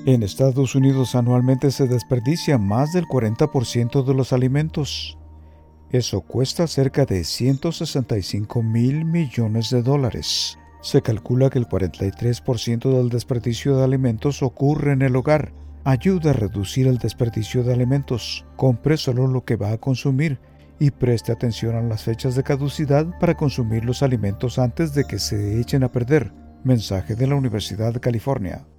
En Estados Unidos anualmente se desperdicia más del 40% de los alimentos. Eso cuesta cerca de 165 mil millones de dólares. Se calcula que el 43% del desperdicio de alimentos ocurre en el hogar. Ayuda a reducir el desperdicio de alimentos. Compre solo lo que va a consumir y preste atención a las fechas de caducidad para consumir los alimentos antes de que se echen a perder. Mensaje de la Universidad de California.